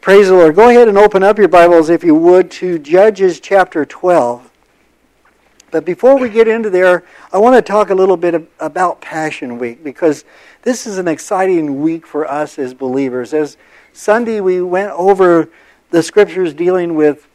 Praise the Lord. Go ahead and open up your Bibles, if you would, to Judges chapter 12. But before we get into there, I want to talk a little bit about Passion Week, because this is an exciting week for us as believers. As Sunday, we went over the scriptures dealing with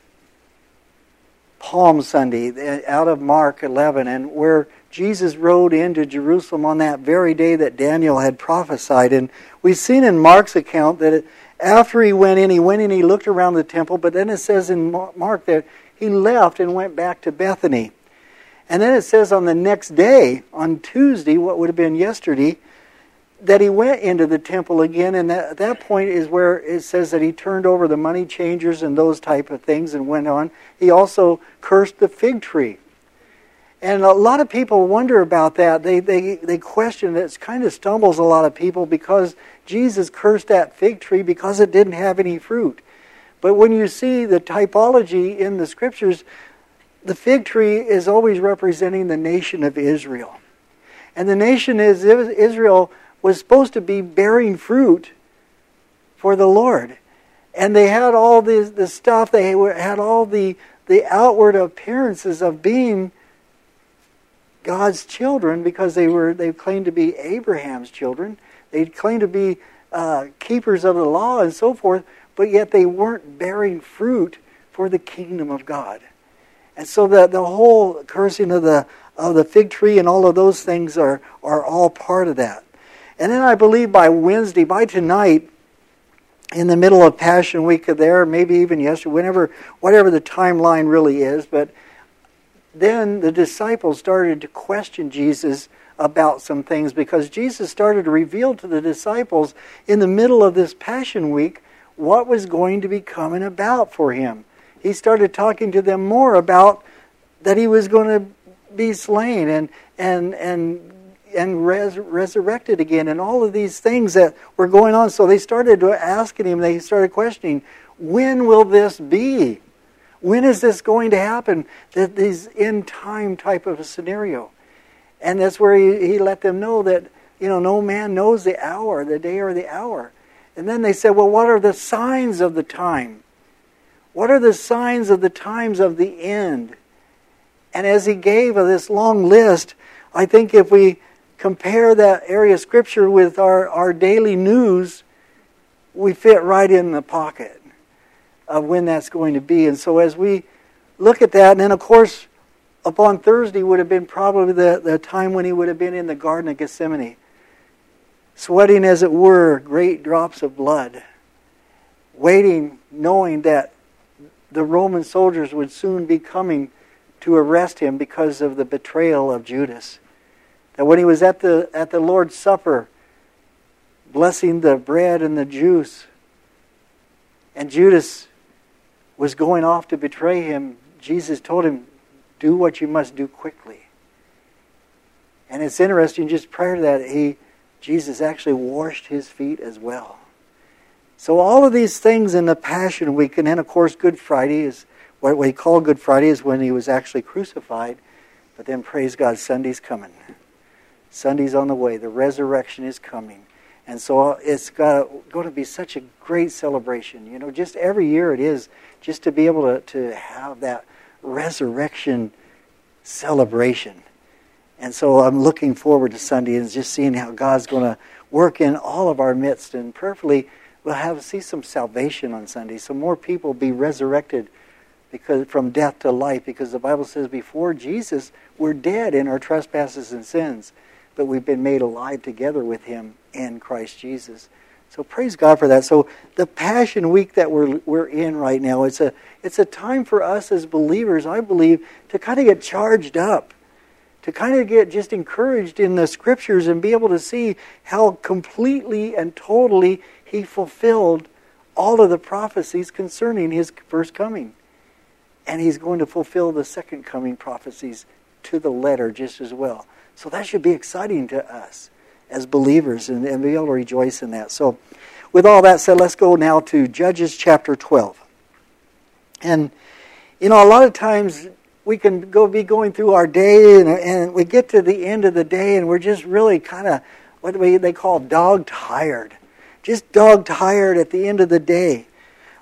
Palm Sunday out of Mark 11, and where Jesus rode into Jerusalem on that very day that Daniel had prophesied. And we've seen in Mark's account that after he went in, he looked around the temple, but then it says in Mark that he left and went back to Bethany. And then it says on the next day, on Tuesday, what would have been yesterday, that he went into the temple again, and at that point is where it says that he turned over the money changers and those type of things and went on. He also cursed the fig tree. And a lot of people wonder about that. They question it. It kind of stumbles a lot of people because Jesus cursed that fig tree because it didn't have any fruit. But when you see the typology in the scriptures, the fig tree is always representing the nation of Israel. And the nation of Israel was supposed to be bearing fruit for the Lord. And they had all the stuff, they had all the outward appearances of being God's children, because they claimed to be Abraham's children. They claimed to be keepers of the law and so forth, but yet they weren't bearing fruit for the kingdom of God. And so the whole cursing of the fig tree and all of those things are all part of that. And then I believe by Wednesday, by tonight, in the middle of Passion Week there, maybe even yesterday, whatever the timeline really is, but then the disciples started to question Jesus about some things, because Jesus started to reveal to the disciples in the middle of this Passion Week what was going to be coming about for him. He started talking to them more about that he was going to be slain and resurrected again, and all of these things that were going on. So they started asking him, they started questioning, when will this be? When is this going to happen? This end time type of a scenario. And that's where he let them know that, no man knows the hour, the day or the hour. And then they said, well, what are the signs of the time? What are the signs of the times of the end? And as he gave this long list, I think if we compare that area of Scripture with our daily news, we fit right in the pocket of when that's going to be. And so as we look at that, and then of course upon Thursday would have been probably the time when he would have been in the Garden of Gethsemane, sweating as it were great drops of blood, waiting, knowing that the Roman soldiers would soon be coming to arrest him because of the betrayal of Judas. That when he was at the Lord's Supper, blessing the bread and the juice, and Judas was going off to betray him, Jesus told him, do what you must do quickly. And it's interesting, just prior to that, Jesus actually washed his feet as well. So all of these things in the Passion Week, and then of course Good Friday is, what we call Good Friday is when he was actually crucified. But then praise God, Sunday's coming. Sunday's on the way. The resurrection is coming. And so it's going to be such a great celebration. Just every year it is, just to be able to have that resurrection celebration. And so I'm looking forward to Sunday and just seeing how God's going to work in all of our midst. And prayerfully, we'll see some salvation on Sunday. So more people be resurrected from death to life. Because the Bible says before Jesus, we're dead in our trespasses and sins. But we've been made alive together with him in Christ Jesus. So praise God for that. So the Passion Week that we're in right now, it's a time for us as believers, I believe, to kind of get charged up, to kind of get just encouraged in the Scriptures and be able to see how completely and totally he fulfilled all of the prophecies concerning his first coming. And he's going to fulfill the second coming prophecies to the letter just as well. So that should be exciting to us as believers and be able to rejoice in that. So with all that said, let's go now to Judges chapter 12. And, a lot of times we can be going through our day and we get to the end of the day and we're just really kind of what they call dog tired. Just dog tired at the end of the day.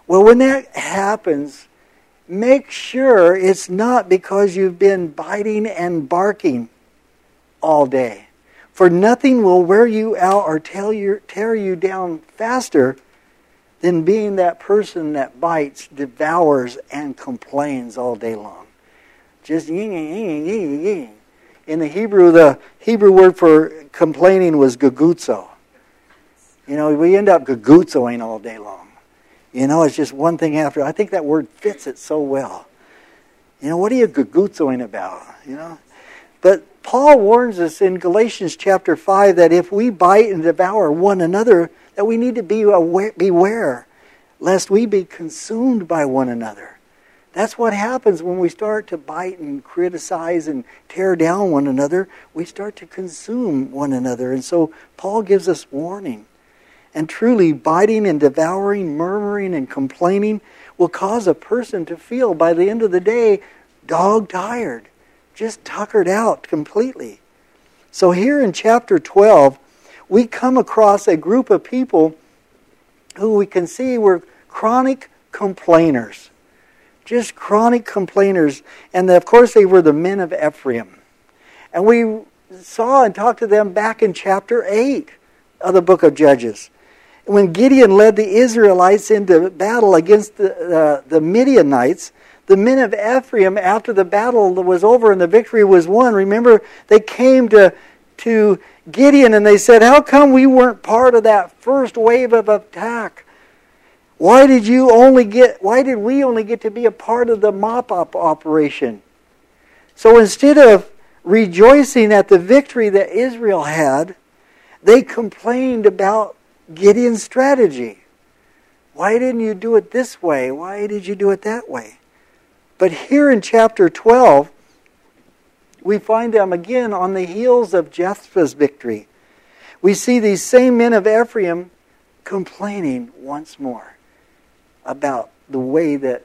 Well, when that happens, make sure it's not because you've been biting and barking all day. For nothing will wear you out or tear you down faster than being that person that bites, devours, and complains all day long. Just ying, ying, ying, ying. In the Hebrew word for complaining was gagutzo. We end up gagutzoing all day long. It's just one thing after. I think that word fits it so well. What are you gagutzoing about? But Paul warns us in Galatians chapter 5 that if we bite and devour one another, that we need to beware lest we be consumed by one another. That's what happens when we start to bite and criticize and tear down one another. We start to consume one another. And so Paul gives us warning. And truly, biting and devouring, murmuring and complaining will cause a person to feel, by the end of the day, dog-tired, just tuckered out completely. So here in chapter 12, we come across a group of people who we can see were chronic complainers. Just chronic complainers. And of course they were the men of Ephraim. And we saw and talked to them back in chapter 8 of the book of Judges. When Gideon led the Israelites into battle against the Midianites, the men of Ephraim, after the battle was over and the victory was won, remember, they came to Gideon and they said, how come we weren't part of that first wave of attack? Why did we only get to be a part of the mop-up operation? So instead of rejoicing at the victory that Israel had, they complained about Gideon's strategy. Why didn't you do it this way? Why did you do it that way? But here in chapter 12, we find them again on the heels of Jephthah's victory. We see these same men of Ephraim complaining once more about the way that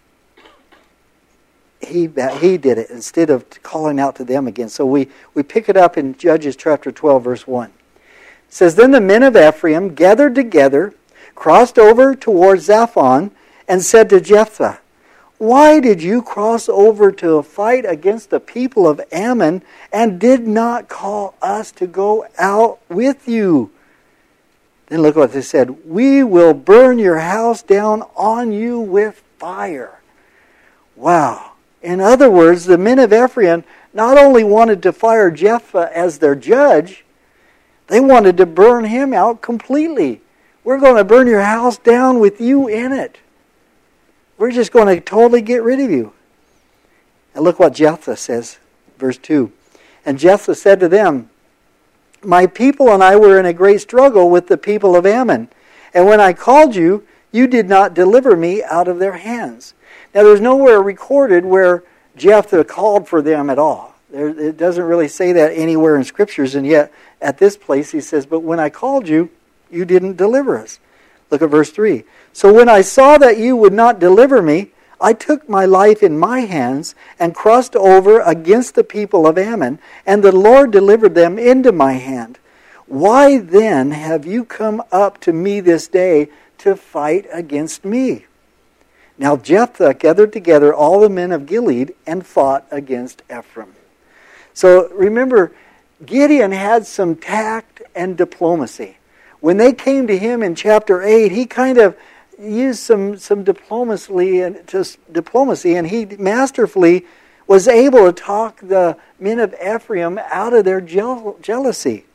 he did it instead of calling out to them again. So we pick it up in Judges chapter 12, verse 1. It says, Then the men of Ephraim gathered together, crossed over towards Zaphon, and said to Jephthah, Why did you cross over to fight against the people of Ammon and did not call us to go out with you? Then look what they said. We will burn your house down on you with fire. Wow. In other words, the men of Ephraim not only wanted to fire Jephthah as their judge, they wanted to burn him out completely. We're going to burn your house down with you in it. We're just going to totally get rid of you. And look what Jephthah says, verse 2. And Jephthah said to them, My people and I were in a great struggle with the people of Ammon. And when I called you, you did not deliver me out of their hands. Now there's nowhere recorded where Jephthah called for them at all. It doesn't really say that anywhere in Scriptures, and yet at this place he says, But when I called you, you didn't deliver us. Look at verse 3. So when I saw that you would not deliver me, I took my life in my hands and crossed over against the people of Ammon, and the Lord delivered them into my hand. Why then have you come up to me this day to fight against me? Now Jephthah gathered together all the men of Gilead and fought against Ephraim. So remember, Gideon had some tact and diplomacy. When they came to him in chapter 8, he kind of used some diplomacy, and he masterfully was able to talk the men of Ephraim out of their jealousy.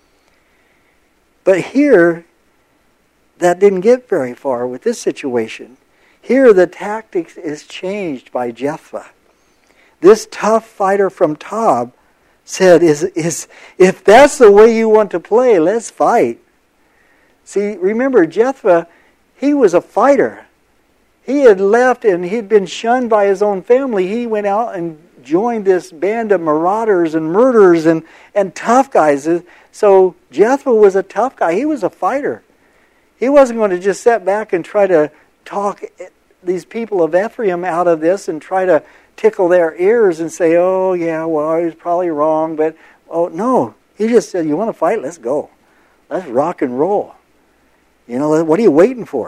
But here, that didn't get very far with this situation. Here the tactics is changed by Jephthah. This tough fighter from Tob said, if that's the way you want to play, let's fight. See, remember, Jephthah, he was a fighter. He had left and he'd been shunned by his own family. He went out and joined this band of marauders and murderers and tough guys. So Jephthah was a tough guy. He was a fighter. He wasn't going to just sit back and try to talk these people of Ephraim out of this and try to tickle their ears and say, oh yeah, well, I was probably wrong. But, oh no. He just said, you want to fight? Let's go. Let's rock and roll. You know, what are you waiting for?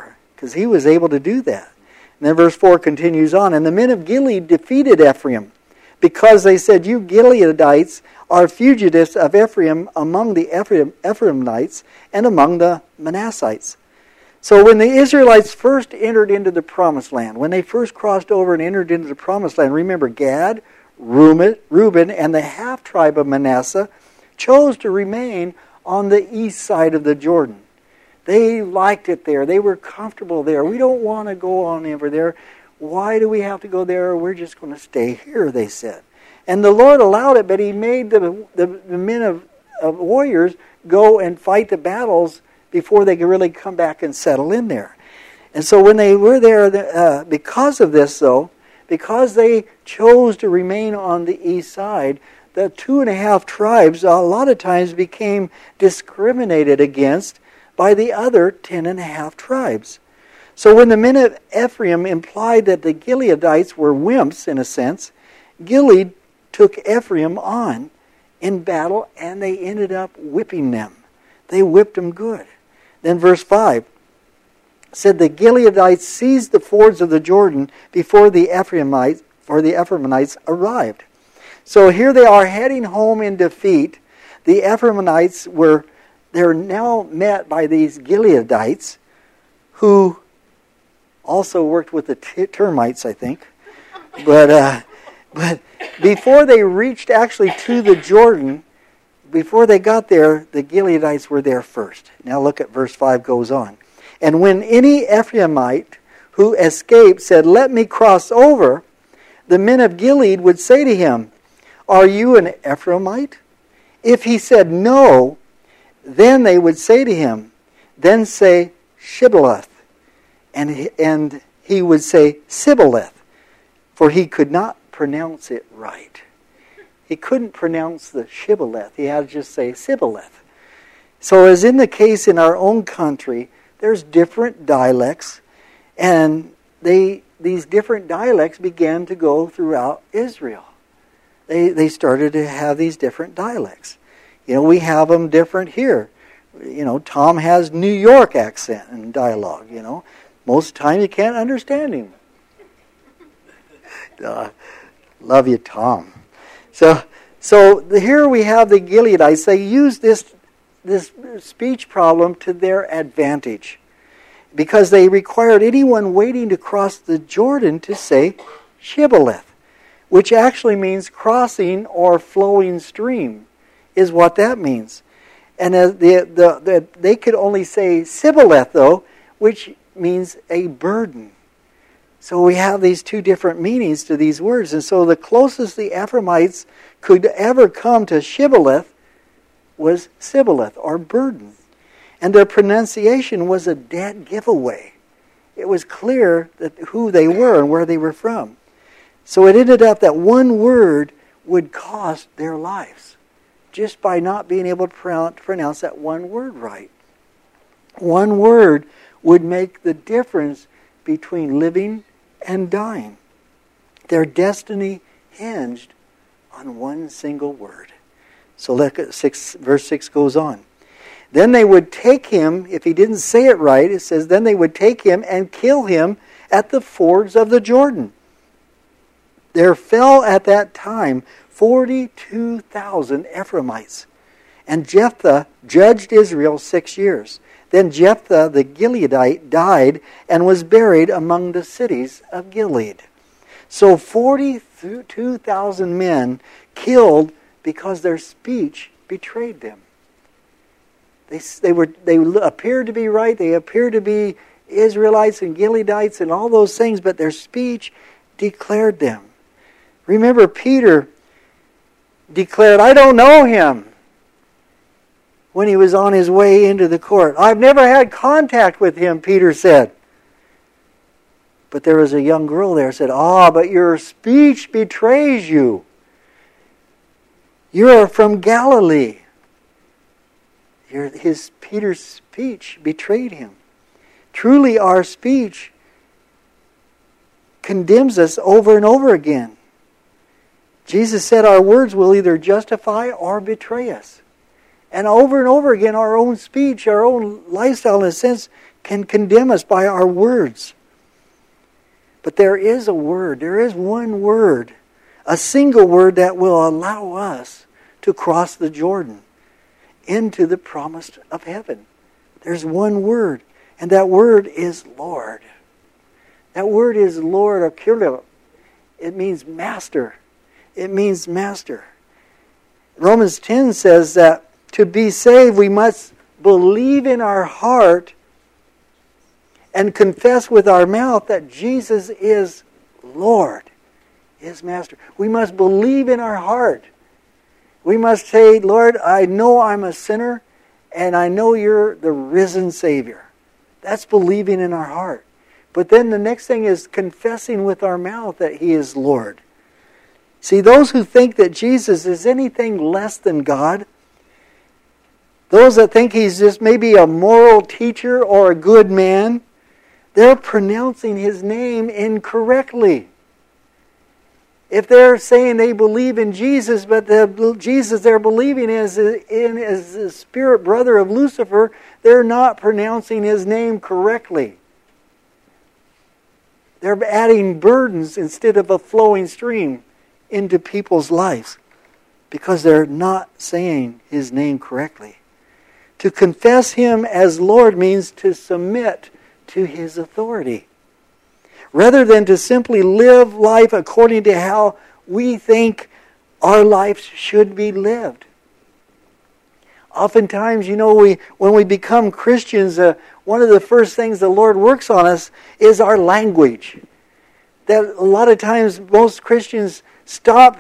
because he was able to do that. And then verse 4 continues on. And the men of Gilead defeated Ephraim, because they said, you Gileadites are fugitives of Ephraim among the Ephraimites and among the Manassites. So when the Israelites first entered into the promised land, when they first crossed over and entered into the promised land, remember Gad, Reuben, and the half-tribe of Manasseh chose to remain on the east side of the Jordan. They liked it there. They were comfortable there. We don't want to go on over there. Why do we have to go there? We're just going to stay here, they said. And the Lord allowed it, but He made the men of warriors go and fight the battles before they could really come back and settle in there. And so when they were there, because of this, though, because they chose to remain on the east side, the 2.5 tribes a lot of times became discriminated against by the other 10.5 tribes. So when the men of Ephraim implied that the Gileadites were wimps, in a sense, Gilead took Ephraim on in battle, and they ended up whipping them. They whipped them good. Then verse 5 said the Gileadites seized the fords of the Jordan before the Ephraimites arrived. So here they are heading home in defeat. The Ephraimites they're now met by these Gileadites, who also worked with the termites, I think. But before they reached actually to the Jordan, before they got there, the Gileadites were there first. Now look at verse 5 goes on. And when any Ephraimite who escaped said, let me cross over, the men of Gilead would say to him, are you an Ephraimite? If he said no, then they would say to him, then say Shibboleth. And he would say Sibboleth, for he could not pronounce it right. He couldn't pronounce the Shibboleth. He had to just say Sibboleth. So as in the case in our own country, there's different dialects, and these different dialects began to go throughout Israel. They started to have these different dialects. You know, we have them different here. You know, Tom has New York accent and dialogue, you know. Most of the time you can't understand him. Love you, Tom. So here we have the Gileadites. They use this speech problem to their advantage, because they required anyone waiting to cross the Jordan to say Shibboleth, which actually means crossing or flowing stream, is what that means. And they could only say Sibboleth, though, which means a burden. So we have these two different meanings to these words. And so the closest the Ephraimites could ever come to Shibboleth was Sibboleth, or burden. And their pronunciation was a dead giveaway. It was clear that who they were and where they were from. So it ended up that one word would cost their lives, just by not being able to pronounce that one word right. One word would make the difference between living and dying. Their destiny hinged on one single word. So look at verse 6 goes on. Then they would take him, if he didn't say it right, it says, then they would take him and kill him at the fords of the Jordan. There fell at that time 42,000 Ephraimites. And Jephthah judged Israel 6 years. Then Jephthah the Gileadite died and was buried among the cities of Gilead. So 42,000 men killed because their speech betrayed them. They appeared to be right. They appeared to be Israelites and Gileadites and all those things, but their speech declared them. Remember, Peter declared, I don't know him, when he was on his way into the court. I've never had contact with him, Peter said. But there was a young girl there who said, but your speech betrays you. You're from Galilee. Peter's speech betrayed him. Truly, our speech condemns us over and over again. Jesus said our words will either justify or betray us. And over again, our own speech, our own lifestyle, in a sense, can condemn us by our words. But there is a word, there is one word, a single word that will allow us to cross the Jordan into the promise of heaven. There's one word, and that word is Lord. That word is Lord, or Kyrios. It means master. It means master. Romans 10 says that to be saved, we must believe in our heart and confess with our mouth that Jesus is Lord, is master. We must believe in our heart. We must say, Lord, I know I'm a sinner, and I know you're the risen Savior. That's believing in our heart. But then the next thing is confessing with our mouth that He is Lord. See, those who think that Jesus is anything less than God, those that think He's just maybe a moral teacher or a good man, they're pronouncing His name incorrectly. If they're saying they believe in Jesus, but the Jesus they're believing is the spirit brother of Lucifer, they're not pronouncing His name correctly. They're adding burdens instead of a flowing stream into people's lives because they're not saying His name correctly. To confess Him as Lord means to submit to His authority, rather than to simply live life according to how we think our life should be lived. Oftentimes, when we become Christians, one of the first things the Lord works on us is our language. That a lot of times most Christians stop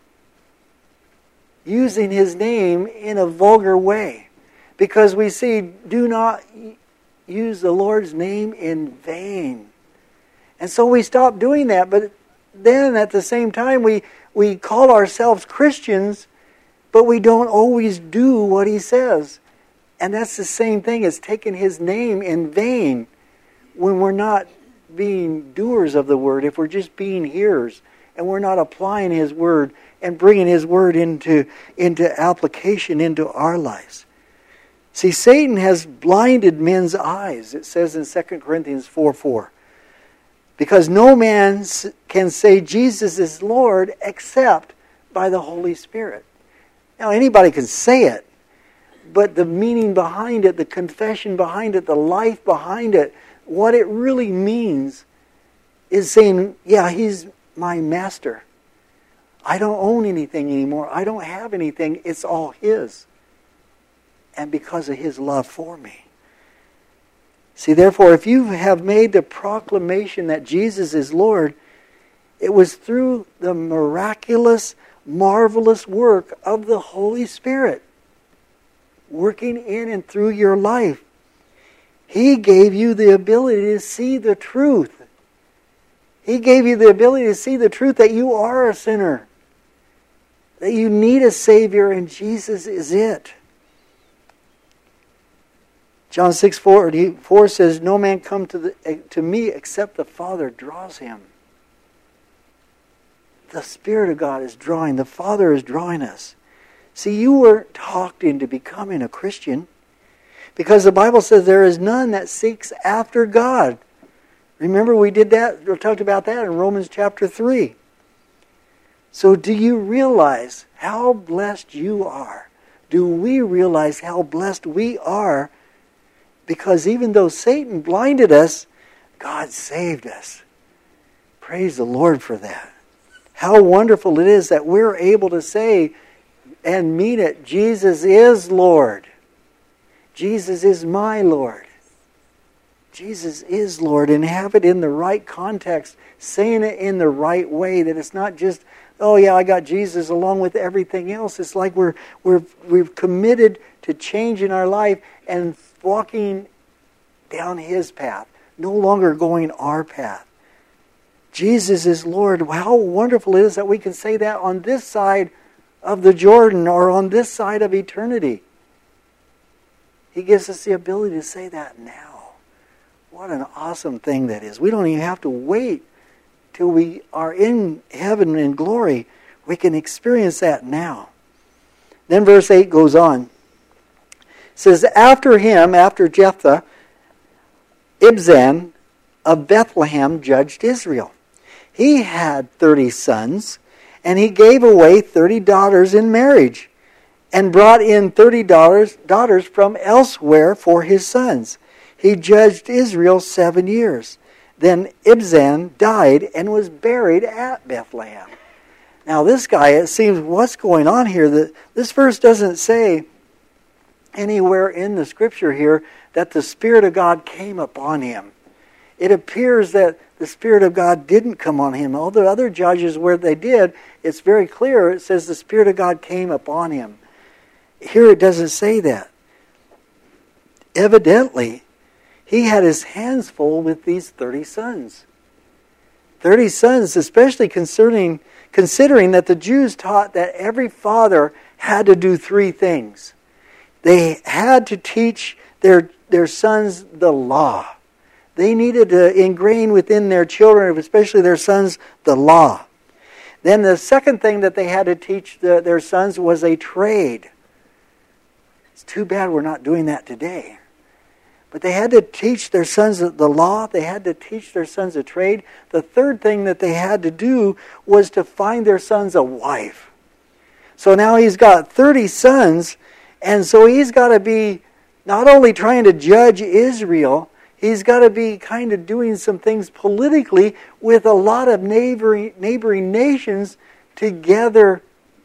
using His name in a vulgar way because we see, do not use the Lord's name in vain. And so we stop doing that, but then at the same time we call ourselves Christians, but we don't always do what He says. And that's the same thing as taking His name in vain when we're not being doers of the Word, if we're just being hearers and we're not applying His Word and bringing His Word into application into our lives. See, Satan has blinded men's eyes, it says in 2 Corinthians 4:4. Because no man can say Jesus is Lord except by the Holy Spirit. Now, anybody can say it, but the meaning behind it, the confession behind it, the life behind it, what it really means is saying, yeah, He's my master. I don't own anything anymore. I don't have anything. It's all His. And because of His love for me. See, therefore, if you have made the proclamation that Jesus is Lord, it was through the miraculous, marvelous work of the Holy Spirit working in and through your life. He gave you the ability to see the truth. He gave you the ability to see the truth that you are a sinner, that you need a Savior, and Jesus is it. John 6:44 says, no man come to me except the Father draws him. The Spirit of God is drawing. The Father is drawing us. See, you weren't talked into becoming a Christian because the Bible says there is none that seeks after God. Remember we talked about that in Romans chapter 3. So do you realize how blessed you are? Do we realize how blessed we are? Because even though Satan blinded us, God saved us. Praise the Lord for that. How wonderful it is that we're able to say and mean it, Jesus is Lord. Jesus is my Lord. Jesus is Lord, and have it in the right context, saying it in the right way, that it's not just, oh yeah, I got Jesus along with everything else. It's like we've committed to changing our life and walking down His path, no longer going our path. Jesus is Lord. How wonderful it is that we can say that on this side of the Jordan or on this side of eternity. He gives us the ability to say that now. What an awesome thing that is. We don't even have to wait till we are in heaven in glory. We can experience that now. Then verse 8 goes on. It says, after him, after Jephthah, Ibzan of Bethlehem judged Israel. He had 30 sons, and he gave away 30 daughters in marriage, and brought in 30 daughters from elsewhere for his sons. He judged Israel 7 years. Then Ibzan died and was buried at Bethlehem. Now this guy, it seems, what's going on here? This verse doesn't say anywhere in the Scripture here that the Spirit of God came upon him. It appears that the Spirit of God didn't come on him. All the other judges where they did, it's very clear. It says the Spirit of God came upon him. Here it doesn't say that. Evidently, he had his hands full with these 30 sons. 30 sons, especially considering that the Jews taught that every father had to do 3 things. They had to teach their sons the law. They needed to ingrain within their children, especially their sons, the law. Then the second thing that they had to teach their sons was a trade. It's too bad we're not doing that today. But they had to teach their sons the law. They had to teach their sons a trade. The third thing that they had to do was to find their sons a wife. So now he's got 30 sons, and so he's got to be not only trying to judge Israel, he's got to be kind of doing some things politically with a lot of neighboring nations to gather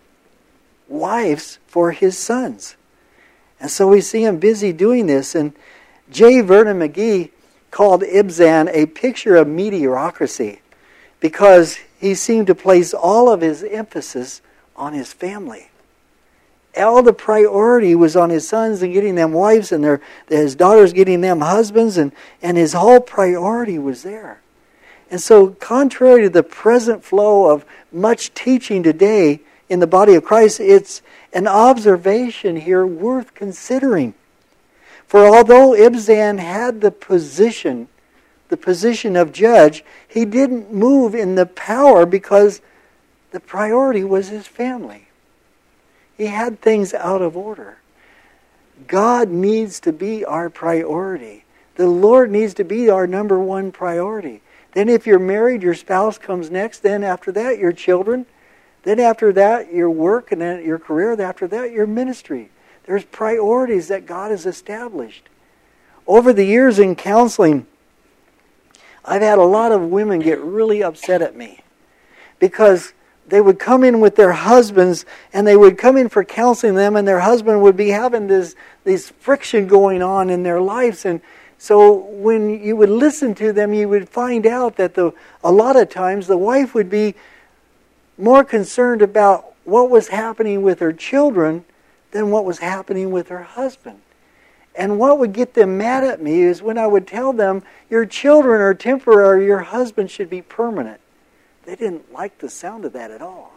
wives for his sons. And so we see him busy doing this. And J. Vernon McGee called Ibzan a picture of mediocrity because he seemed to place all of his emphasis on his family. All the priority was on his sons and getting them wives, and his daughters getting them husbands, and his whole priority was there. And so contrary to the present flow of much teaching today in the body of Christ, it's an observation here worth considering. For although Ibzan had the position of judge, he didn't move in the power because the priority was his family. He had things out of order. God needs to be our priority. The Lord needs to be our number one priority. Then if you're married, your spouse comes next. Then after that, your children. Then after that, your work, and then your career. Then after that, your ministry. There's priorities that God has established. Over the years in counseling, I've had a lot of women get really upset at me because they would come in with their husbands, and they would come in for counseling them, and their husband would be having this friction going on in their lives. And so when you would listen to them, you would find out that a lot of times the wife would be more concerned about what was happening with her children than what was happening with her husband. And what would get them mad at me is when I would tell them, your children are temporary, your husband should be permanent. They didn't like the sound of that at all.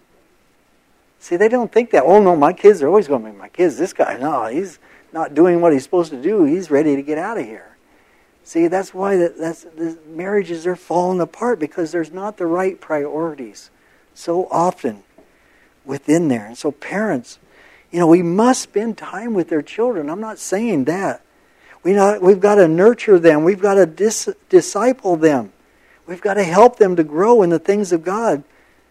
See, they don't think that, oh no, my kids are always going to be my kids. This guy, no, he's not doing what he's supposed to do. He's ready to get out of here. See, that's why the marriages are falling apart, because there's not the right priorities so often within there. And so parents, we must spend time with their children. I'm not saying that. We've got to nurture them. We've got to disciple them. We've got to help them to grow in the things of God.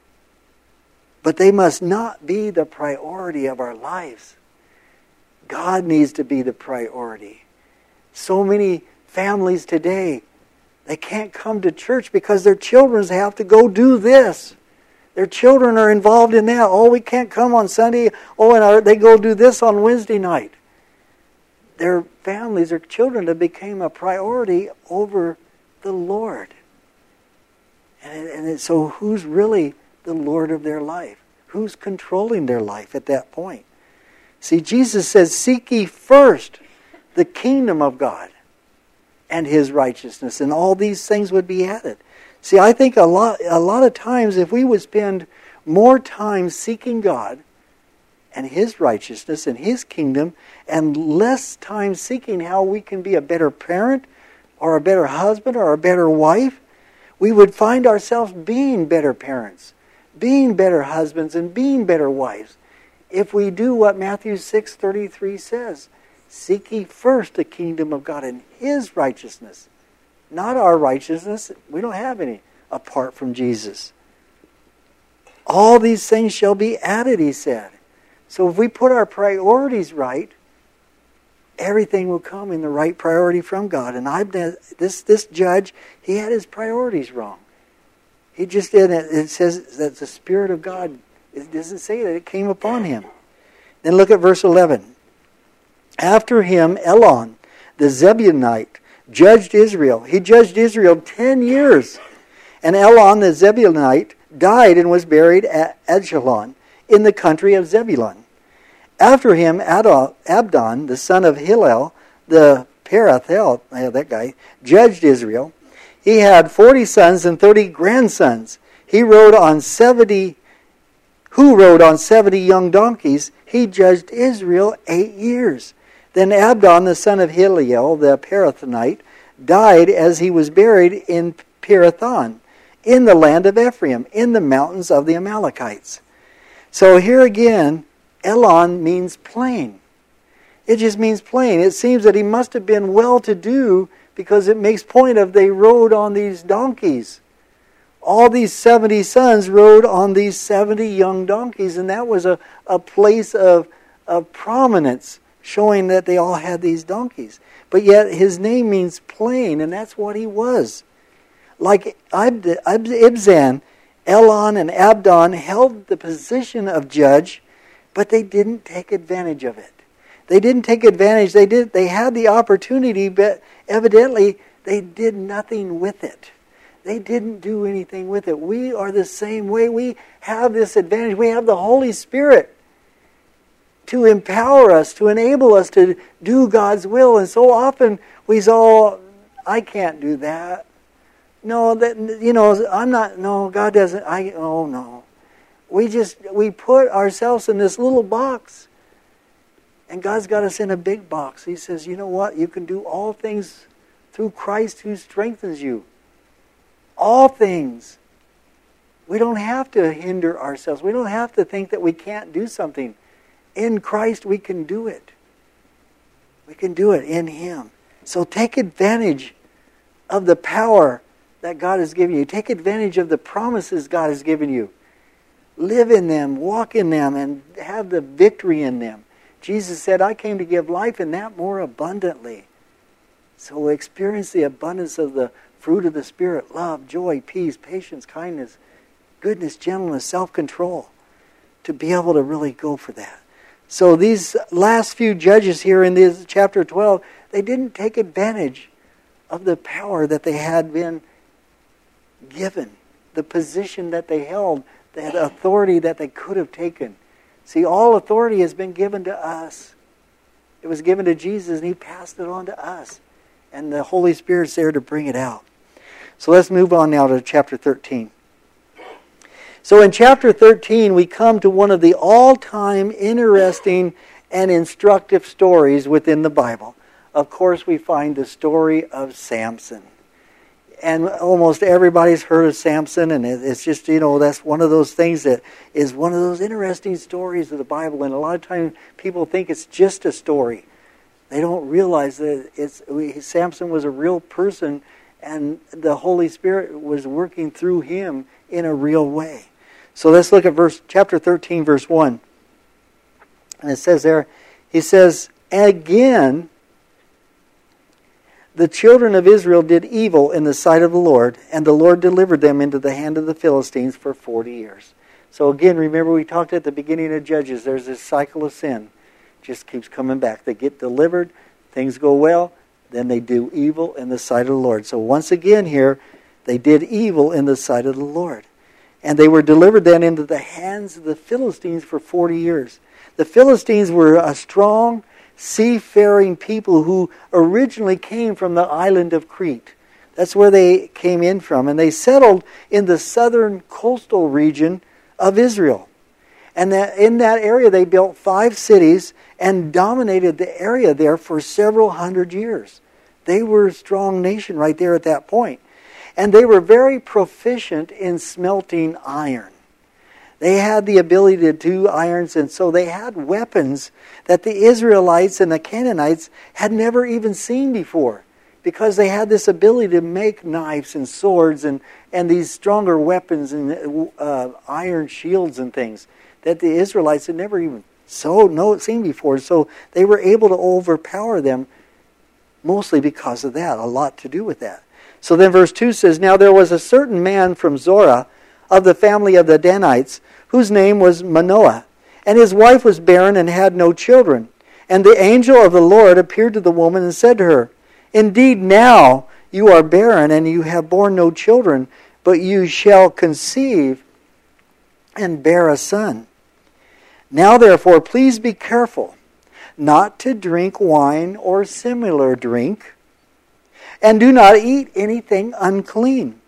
But they must not be the priority of our lives. God needs to be the priority. So many families today, they can't come to church because their children have to go do this. Their children are involved in that. Oh, we can't come on Sunday. Oh, and they go do this on Wednesday night. Their families, their children have become a priority over the Lord. And so who's really the Lord of their life? Who's controlling their life at that point? See, Jesus says, seek ye first the kingdom of God and His righteousness, and all these things would be added. See, I think a lot of times if we would spend more time seeking God and His righteousness and His kingdom, and less time seeking how we can be a better parent or a better husband or a better wife, we would find ourselves being better parents, being better husbands, and being better wives. If we do what Matthew 6:33 says, seek ye first the kingdom of God and His righteousness, not our righteousness. We don't have any apart from Jesus. All these things shall be added, he said. So if we put our priorities right, everything will come in the right priority from God. And this judge, he had his priorities wrong. He just did it. It says that the Spirit of God, it doesn't say that it came upon him. Then look at verse 11. After him, Elon, the Zebulunite, judged Israel. He judged Israel 10 years. And Elon, the Zebulunite, died and was buried at Ajalon in the country of Zebulun. After him, Abdon, the son of Hillel, the Parathel, that guy, judged Israel. He had 40 sons and 30 grandsons. Who rode on 70 young donkeys. He judged Israel 8 years. Then Abdon, the son of Hillel, the Parathonite, died as he was buried in Pirathon, in the land of Ephraim, in the mountains of the Amalekites. So here again, Elon means plain. It just means plain. It seems that he must have been well-to-do, because it makes point of they rode on these donkeys. All these 70 sons rode on these 70 young donkeys, and that was a place of prominence, showing that they all had these donkeys. But yet his name means plain, and that's what he was. Like Ibzan, Elon and Abdon held the position of judge, but they didn't take advantage of it. They didn't take advantage. They had the opportunity, but evidently they did nothing with it. They didn't do anything with it. We are the same way. We have this advantage. We have the Holy Spirit to empower us, to enable us to do God's will. And so often we say, I can't do that. No, I'm not, no, God doesn't, no. We put ourselves in this little box. And God's got us in a big box. He says, you know what? You can do all things through Christ who strengthens you. All things. We don't have to hinder ourselves. We don't have to think that we can't do something. In Christ we can do it. We can do it in Him. So take advantage of the power that God has given you. Take advantage of the promises God has given you. Live in them, walk in them, and have the victory in them. Jesus said, I came to give life and that more abundantly. So experience the abundance of the fruit of the Spirit: love, joy, peace, patience, kindness, goodness, gentleness, self-control. To be able to really go for that. So these last few judges here in this chapter 12, they didn't take advantage of the power that they had been given, the position that they held, that authority that they could have taken. See, all authority has been given to us. It was given to Jesus, and He passed it on to us. And the Holy Spirit's there to bring it out. So let's move on now to chapter 13. So in chapter 13, we come to one of the all-time interesting and instructive stories within the Bible. Of course, we find the story of Samson. And almost everybody's heard of Samson, and it's just, that's one of those things that is one of those interesting stories of the Bible. And a lot of times people think it's just a story. They don't realize that Samson was a real person, and the Holy Spirit was working through him in a real way. So let's look at chapter 13, verse 1. And it says there, he says, again, the children of Israel did evil in the sight of the Lord, and the Lord delivered them into the hand of the Philistines for 40 years. So again, remember we talked at the beginning of Judges, there's this cycle of sin. It just keeps coming back. They get delivered, things go well, then they do evil in the sight of the Lord. So once again here, they did evil in the sight of the Lord. And they were delivered then into the hands of the Philistines for 40 years. The Philistines were a strong, seafaring people who originally came from the island of Crete. That's where they came in from. And they settled in the southern coastal region of Israel. And in that area they built 5 cities and dominated the area there for several hundred years. They were a strong nation right there at that point. And they were very proficient in smelting iron. They had the ability to do irons, and so they had weapons that the Israelites and the Canaanites had never even seen before. because they had this ability to make knives and swords and these stronger weapons and iron shields and things that the Israelites had never even seen before. So they were able to overpower them mostly because of that, a lot to do with that. So then verse 2 says, Now there was a certain man from Zorah of the family of the Danites, whose name was Manoah, and his wife was barren and had no children. And the angel of the Lord appeared to the woman and said to her, Indeed, now you are barren and you have borne no children, but you shall conceive and bear a son. Now therefore, please be careful not to drink wine or similar drink, and do not eat anything unclean.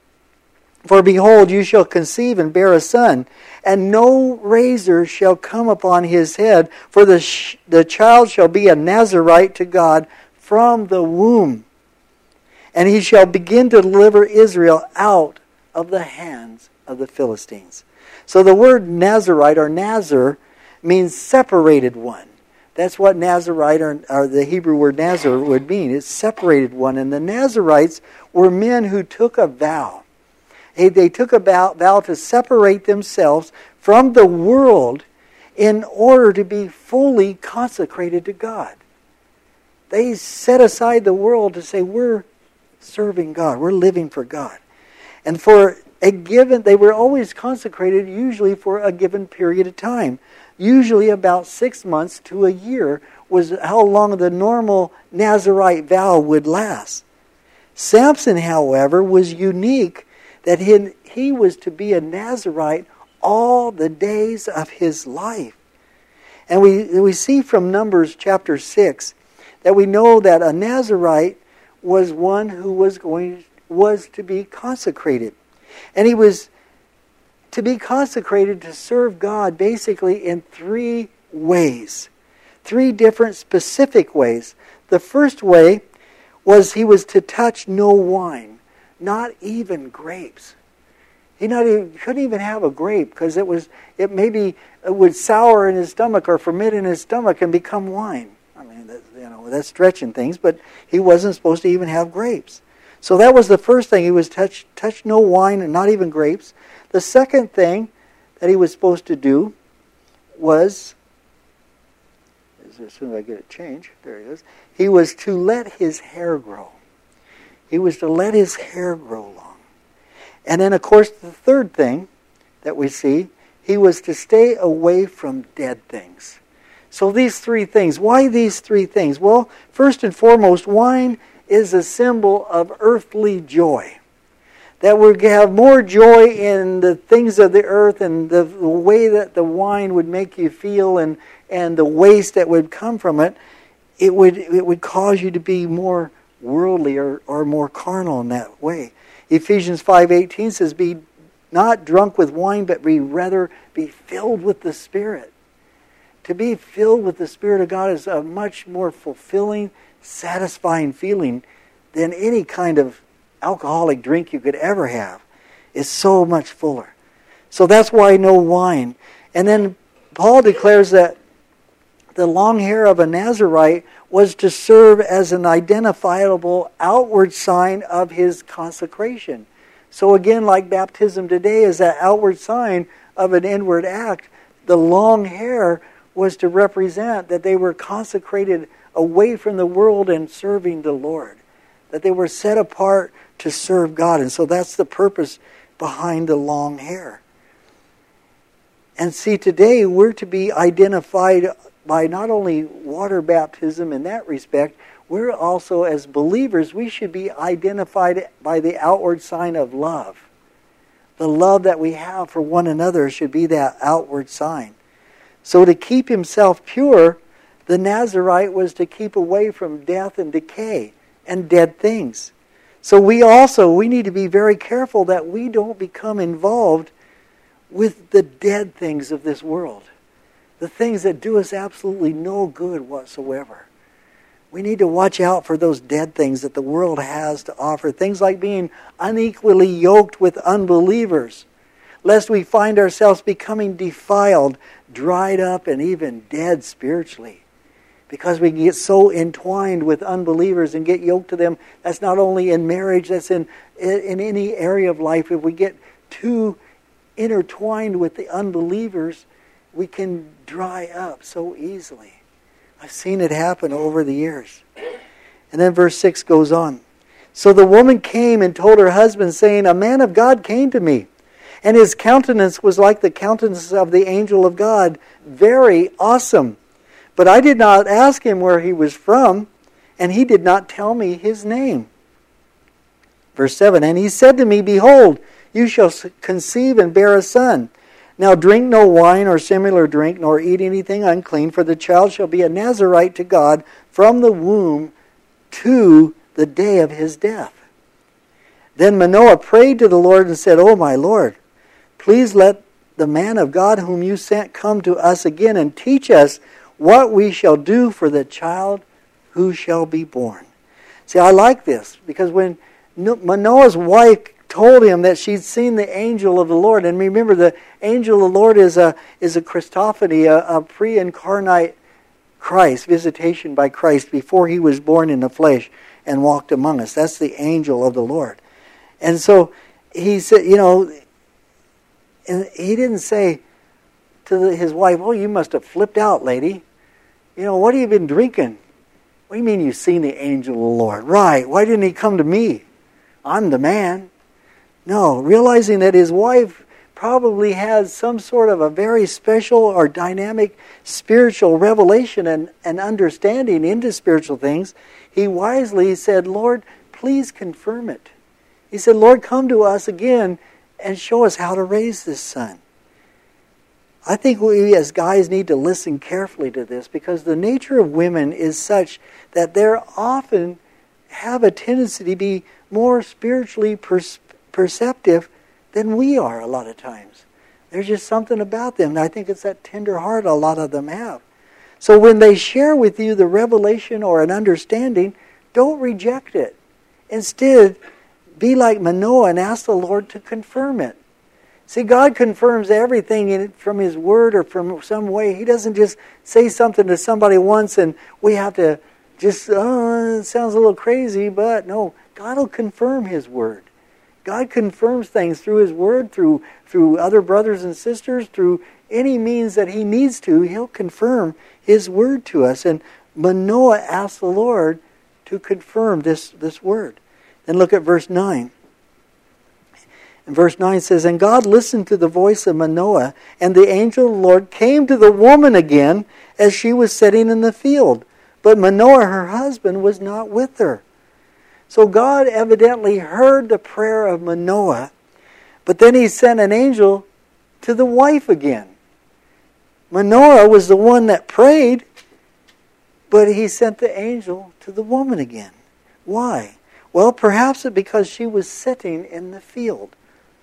For behold, you shall conceive and bear a son, and no razor shall come upon his head, for the child shall be a Nazirite to God from the womb. And he shall begin to deliver Israel out of the hands of the Philistines. So the word Nazirite or Nazir means separated one. That's what Nazirite or the Hebrew word Nazir would mean. It's separated one. And the Nazirites were men who took a vow. They took a vow to separate themselves from the world in order to be fully consecrated to God. They set aside the world to say, we're serving God. We're living for God. And for a given, they were always consecrated usually for a given period of time. Usually about 6 months to a year was how long the normal Nazirite vow would last. Samson, however, was unique that he was to be a Nazirite all the days of his life. And we see from Numbers chapter 6 that we know that a Nazirite was one who was to be consecrated. And he was to be consecrated to serve God basically in 3 ways. 3 different specific ways. The first way was he was to touch no wine, not even grapes. He couldn't even have a grape because it would sour in his stomach or ferment in his stomach and become wine. I mean, that's stretching things, but he wasn't supposed to even have grapes. So that was the first thing. He was touch no wine and not even grapes. The second thing that he was supposed to do was, as soon as I get it changed, there he is. He was to let his hair grow. He was to let his hair grow long. And then, of course, the third thing that we see, he was to stay away from dead things. So these 3 things. Why these 3 things? Well, first and foremost, wine is a symbol of earthly joy. That we have more joy in the things of the earth and the way that the wine would make you feel and the waste that would come from it. It would cause you to be more worldly or more carnal in that way. Ephesians 5:18 says, Be not drunk with wine, but rather be filled with the Spirit. To be filled with the Spirit of God is a much more fulfilling, satisfying feeling than any kind of alcoholic drink you could ever have. It's so much fuller. So that's why no wine. And then Paul declares that the long hair of a Nazirite was to serve as an identifiable outward sign of his consecration. So again, like baptism today is that outward sign of an inward act, the long hair was to represent that they were consecrated away from the world and serving the Lord. That they were set apart to serve God. And so that's the purpose behind the long hair. And see, today we're to be identified by not only water baptism in that respect, we're also, as believers, we should be identified by the outward sign of love. The love that we have for one another should be that outward sign. So to keep himself pure, the Nazirite was to keep away from death and decay and dead things. So we need to be very careful that we don't become involved with the dead things of this world. The things that do us absolutely no good whatsoever. We need to watch out for those dead things that the world has to offer. Things like being unequally yoked with unbelievers, lest we find ourselves becoming defiled, dried up, and even dead spiritually because we get so entwined with unbelievers and get yoked to them. That's not only in marriage, that's in any area of life. If we get too intertwined with the unbelievers, we can dry up so easily. I've seen it happen over the years. And then verse 6 goes on. So the woman came and told her husband, saying, a man of God came to me, and his countenance was like the countenance of the angel of God, very awesome. But I did not ask him where he was from, and he did not tell me his name. Verse 7, and he said to me, behold, you shall conceive and bear a son. Now drink no wine or similar drink, nor eat anything unclean, for the child shall be a Nazarite to God from the womb to the day of his death. Then Manoah prayed to the Lord and said, O my Lord, please let the man of God whom you sent come to us again and teach us what we shall do for the child who shall be born. See, I like this, because when Manoah's wife told him that she'd seen the angel of the Lord, and remember, the angel of the Lord is a Christophany, a pre-incarnate Christ, visitation by Christ before he was born in the flesh and walked among us. That's the angel of the Lord. And so he said, and he didn't say to his wife, oh, you must have flipped out, lady. What have you been drinking? What do you mean you've seen the angel of the Lord? Right, why didn't he come to me? I'm the man. No, realizing that his wife probably had some sort of a very special or dynamic spiritual revelation and understanding into spiritual things, he wisely said, Lord, please confirm it. He said, Lord, come to us again and show us how to raise this son. I think we as guys need to listen carefully to this, because the nature of women is such that they often have a tendency to be more spiritually perceptive than we are a lot of times. There's just something about them. And I think it's that tender heart a lot of them have. So when they share with you the revelation or an understanding, don't reject it. Instead, be like Manoah and ask the Lord to confirm it. See, God confirms everything from His Word or from some way. He doesn't just say something to somebody once and we have to just, it sounds a little crazy, but no, God will confirm His Word. God confirms things through His Word, through other brothers and sisters, through any means that He needs to. He'll confirm His Word to us. And Manoah asked the Lord to confirm this Word. Then look at verse 9. And verse 9 says, and God listened to the voice of Manoah, and the angel of the Lord came to the woman again as she was sitting in the field. But Manoah, her husband, was not with her. So God evidently heard the prayer of Manoah, but then He sent an angel to the wife again. Manoah was the one that prayed, but He sent the angel to the woman again. Why? Well, perhaps it's because she was sitting in the field.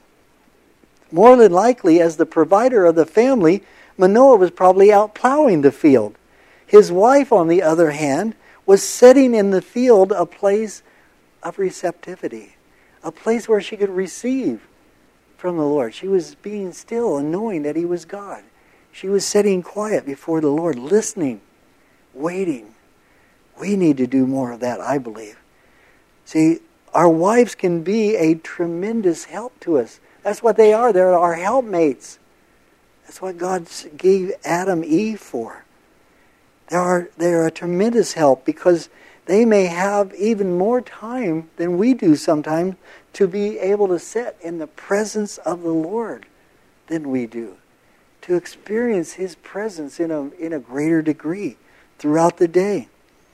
More than likely, as the provider of the family, Manoah was probably out plowing the field. His wife, on the other hand, was sitting in the field, a place of receptivity, a place where she could receive from the Lord. She was being still and knowing that He was God. She was sitting quiet before the Lord, listening, waiting. We need to do more of that, I believe. See, our wives can be a tremendous help to us. That's what they are. They're our helpmates. That's what God gave Adam and Eve for. They're a tremendous help because they may have even more time than we do sometimes to be able to sit in the presence of the Lord than we do. To experience His presence in a greater degree throughout the day.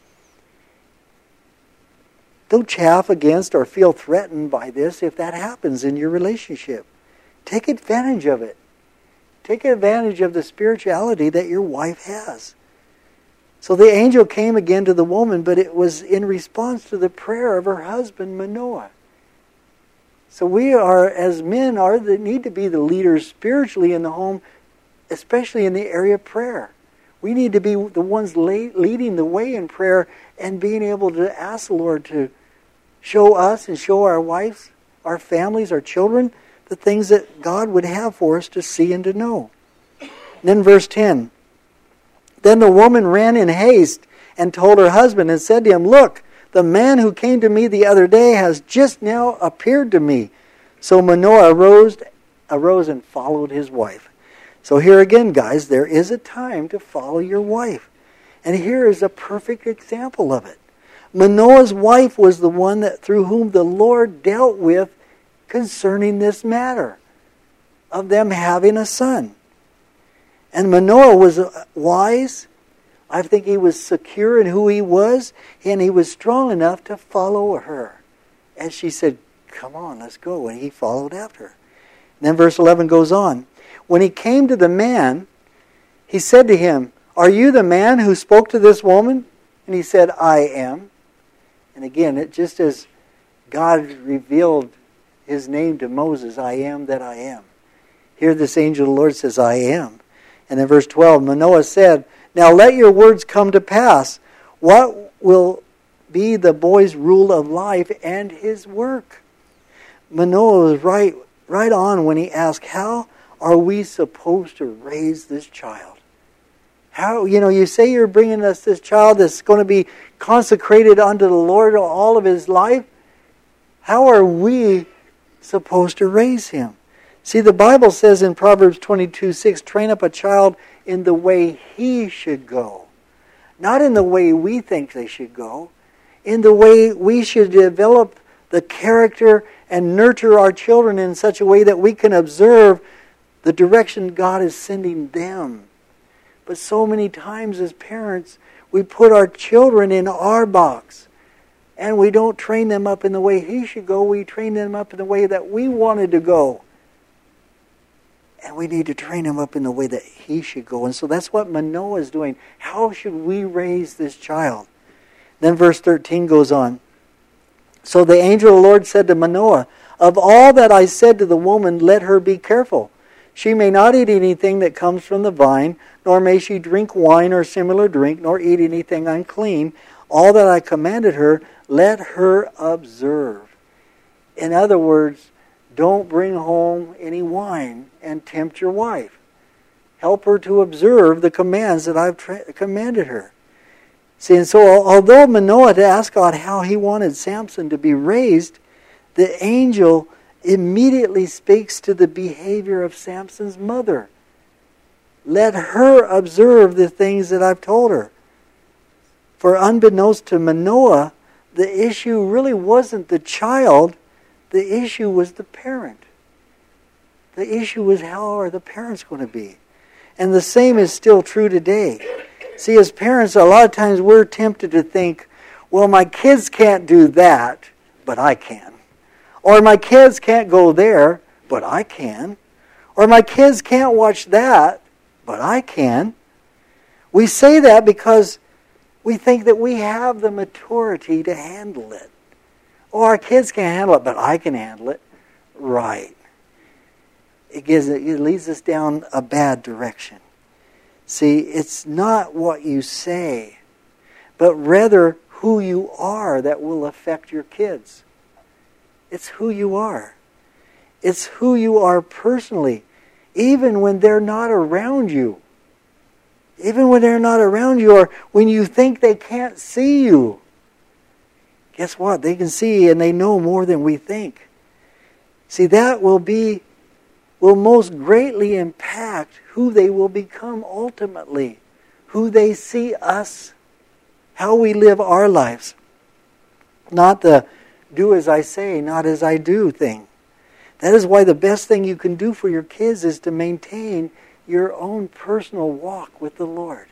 Don't chafe against or feel threatened by this if that happens in your relationship. Take advantage of it. Take advantage of the spirituality that your wife has. So the angel came again to the woman, but it was in response to the prayer of her husband, Manoah. So we are, as men, need to be the leaders spiritually in the home, especially in the area of prayer. We need to be the ones leading the way in prayer and being able to ask the Lord to show us and show our wives, our families, our children, the things that God would have for us to see and to know. And then verse 10. Then the woman ran in haste and told her husband and said to him, "Look, the man who came to me the other day has just now appeared to me." So Manoah arose and followed his wife. So here again, guys, there is a time to follow your wife. And here is a perfect example of it. Manoah's wife was the one through whom the Lord dealt with concerning this matter of them having a son. And Manoah was wise. I think he was secure in who he was, and he was strong enough to follow her. And she said, "Come on, let's go." And he followed after her. And then verse 11 goes on. When he came to the man, he said to him, "Are you the man who spoke to this woman?" And he said, "I am." And again, it just as God revealed his name to Moses, "I am that I am." Here this angel of the Lord says, "I am." And then verse 12, Manoah said, "Now let your words come to pass. What will be the boy's rule of life and his work?" Manoah was right on when he asked, how are we supposed to raise this child? How, you say you're bringing us this child that's going to be consecrated unto the Lord all of his life. How are we supposed to raise him? See, the Bible says in Proverbs 22:6, train up a child in the way he should go. Not in the way we think they should go. In the way we should develop the character and nurture our children in such a way that we can observe the direction God is sending them. But so many times as parents, we put our children in our box. And we don't train them up in the way he should go. We train them up in the way that we wanted to go. And we need to train him up in the way that he should go. And so that's what Manoah is doing. How should we raise this child? Then verse 13 goes on. So the angel of the Lord said to Manoah, "Of all that I said to the woman, let her be careful. She may not eat anything that comes from the vine, nor may she drink wine or similar drink, nor eat anything unclean. All that I commanded her, let her observe." In other words, don't bring home any wine and tempt your wife. Help her to observe the commands that I've commanded her. See, and so although Manoah had asked God how he wanted Samson to be raised, the angel immediately speaks to the behavior of Samson's mother. Let her observe the things that I've told her. For unbeknownst to Manoah, the issue really wasn't the child, the issue was the parent. The issue was how are the parents going to be? And the same is still true today. See, as parents, a lot of times we're tempted to think, well, my kids can't do that, but I can. Or my kids can't go there, but I can. Or my kids can't watch that, but I can. We say that because we think that we have the maturity to handle it. Oh, our kids can't handle it, but I can handle it. Right. It leads us down a bad direction. See, it's not what you say, but rather who you are that will affect your kids. It's who you are. It's who you are personally, even when they're not around you. Even when they're not around you, or when you think they can't see you. Guess what? They can see and they know more than we think. See, that will most greatly impact who they will become ultimately. Who they see us. How we live our lives. Not the do as I say, not as I do thing. That is why the best thing you can do for your kids is to maintain your own personal walk with the Lord.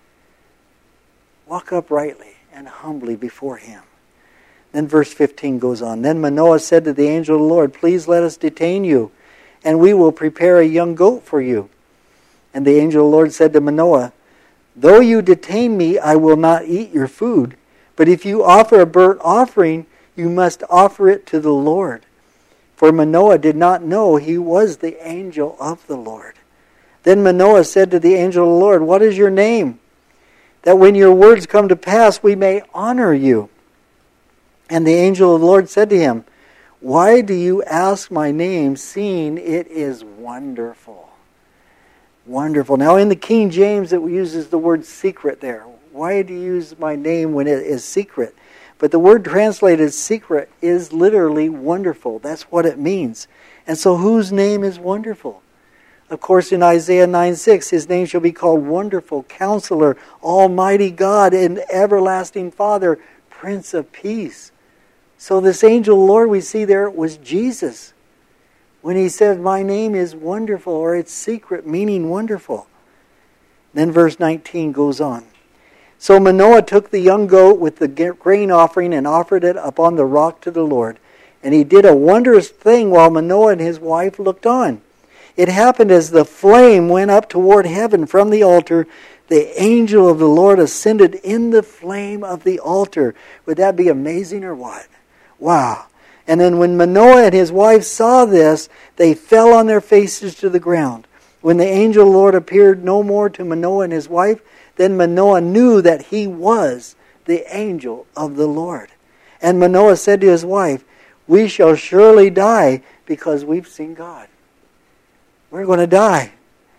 Walk uprightly and humbly before Him. Then verse 15 goes on. Then Manoah said to the angel of the Lord, "Please let us detain you, and we will prepare a young goat for you." And the angel of the Lord said to Manoah, "Though you detain me, I will not eat your food. But if you offer a burnt offering, you must offer it to the Lord." For Manoah did not know he was the angel of the Lord. Then Manoah said to the angel of the Lord, "What is your name? That when your words come to pass, we may honor you." And the angel of the Lord said to him, "Why do you ask my name, seeing it is wonderful?" Wonderful. Now in the King James, it uses the word secret there. Why do you use my name when it is secret? But the word translated secret is literally wonderful. That's what it means. And so whose name is wonderful? Of course, in Isaiah 9:6, his name shall be called Wonderful, Counselor, Almighty God, and Everlasting Father, Prince of Peace. So this angel Lord we see there was Jesus. When he said, my name is wonderful, or it's secret, meaning wonderful. Then verse 19 goes on. So Manoah took the young goat with the grain offering and offered it upon the rock to the Lord. And he did a wondrous thing while Manoah and his wife looked on. It happened as the flame went up toward heaven from the altar, the angel of the Lord ascended in the flame of the altar. Would that be amazing or what? Wow. And then when Manoah and his wife saw this, they fell on their faces to the ground. When the angel of the Lord appeared no more to Manoah and his wife, then Manoah knew that he was the angel of the Lord. And Manoah said to his wife, we shall surely die because we've seen God. We're going to die.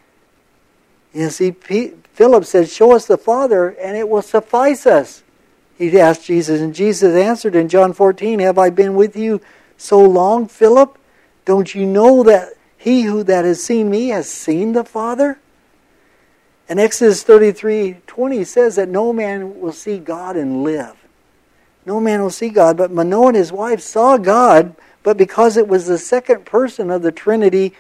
You see, Philip said, show us the Father and it will suffice us. He asked Jesus, and Jesus answered in John 14, have I been with you so long, Philip? Don't you know that he who that has seen me has seen the Father? And Exodus 33:20 says that no man will see God and live. No man will see God, but Manoah and his wife saw God, but because it was the second person of the Trinity,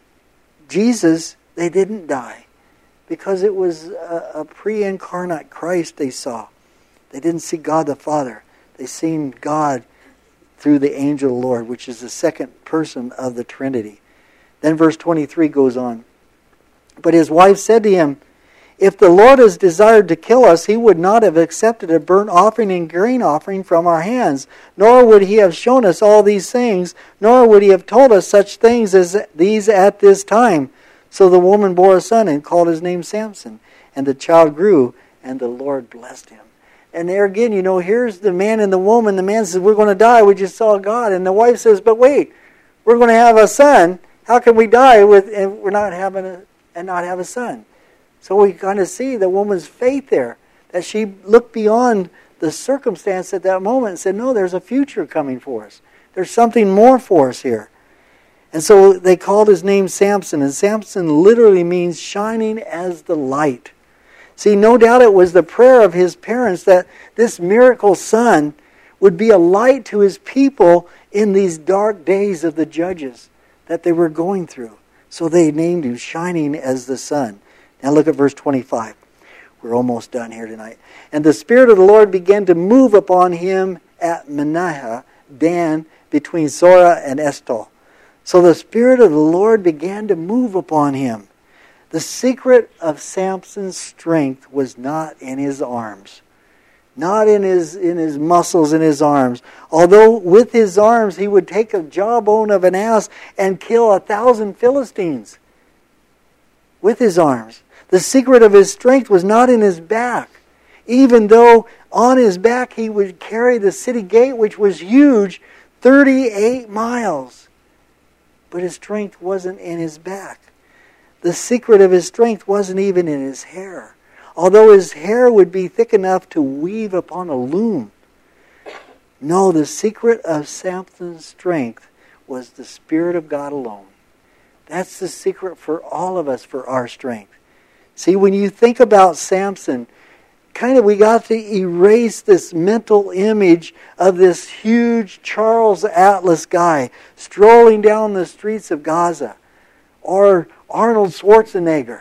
Jesus, they didn't die. Because it was a pre-incarnate Christ they saw. They didn't see God the Father. They seen God through the angel of the Lord, which is the second person of the Trinity. Then verse 23 goes on. But his wife said to him, if the Lord has desired to kill us, he would not have accepted a burnt offering and grain offering from our hands, nor would he have shown us all these things, nor would he have told us such things as these at this time. So the woman bore a son and called his name Samson. And the child grew, and the Lord blessed him. And there again, here's the man and the woman. The man says, we're going to die. We just saw God. And the wife says, but wait, we're going to have a son. How can we die and we're not not have a son? So we kind of see the woman's faith there, that she looked beyond the circumstance at that moment and said, no, there's a future coming for us. There's something more for us here. And so they called his name Samson, and Samson literally means shining as the light. See, no doubt it was the prayer of his parents that this miracle son would be a light to his people in these dark days of the judges that they were going through. So they named him Shining as the Sun. Now look at verse 25. We're almost done here tonight. And the Spirit of the Lord began to move upon him at Manasseh, Dan, between Zorah and Eshtaol. So the Spirit of the Lord began to move upon him. The secret of Samson's strength was not in his arms. Not in his muscles in his arms. Although with his arms he would take a jawbone of an ass and kill 1,000 Philistines. With his arms. The secret of his strength was not in his back. Even though on his back he would carry the city gate, which was huge, 38 miles. But his strength wasn't in his back. The secret of his strength wasn't even in his hair. Although his hair would be thick enough to weave upon a loom. No, the secret of Samson's strength was the Spirit of God alone. That's the secret for all of us for our strength. See, when you think about Samson, we got to erase this mental image of this huge Charles Atlas guy strolling down the streets of Gaza. Or Arnold Schwarzenegger.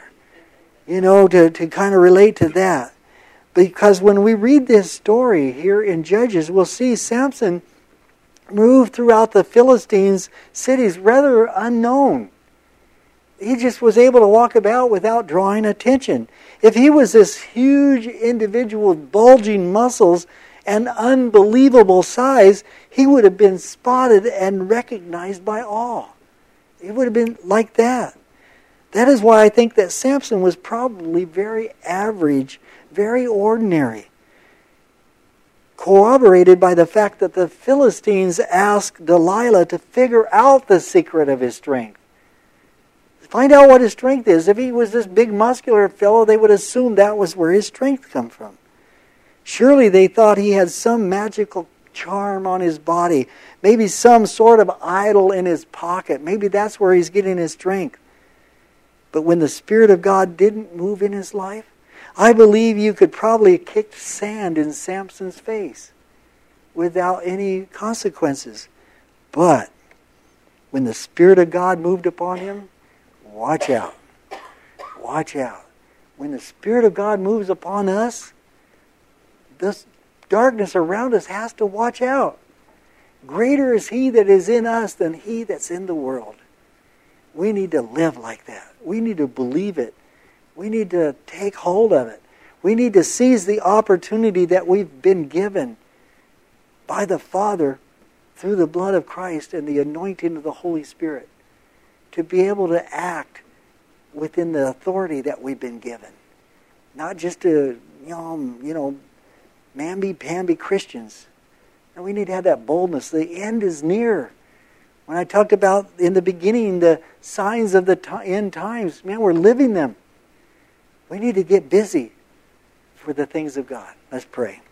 To kind of relate to that. Because when we read this story here in Judges, we'll see Samson move throughout the Philistines' cities rather unknown. He just was able to walk about without drawing attention. If he was this huge individual with bulging muscles and unbelievable size, he would have been spotted and recognized by all. It would have been like that. That is why I think that Samson was probably very average, very ordinary. Corroborated by the fact that the Philistines asked Delilah to figure out the secret of his strength. Find out what his strength is. If he was this big muscular fellow, they would assume that was where his strength come from. Surely they thought he had some magical charm on his body. Maybe some sort of idol in his pocket. Maybe that's where he's getting his strength. But when the Spirit of God didn't move in his life, I believe you could probably have kicked sand in Samson's face without any consequences. But when the Spirit of God moved upon him, watch out. Watch out. When the Spirit of God moves upon us, this darkness around us has to watch out. Greater is He that is in us than he that's in the world. We need to live like that. We need to believe it. We need to take hold of it. We need to seize the opportunity that we've been given by the Father through the blood of Christ and the anointing of the Holy Spirit to be able to act within the authority that we've been given. Not just to, mamby-pamby Christians. And we need to have that boldness. The end is near. When I talked about in the beginning the signs of the end times, man, we're living them. We need to get busy for the things of God. Let's pray.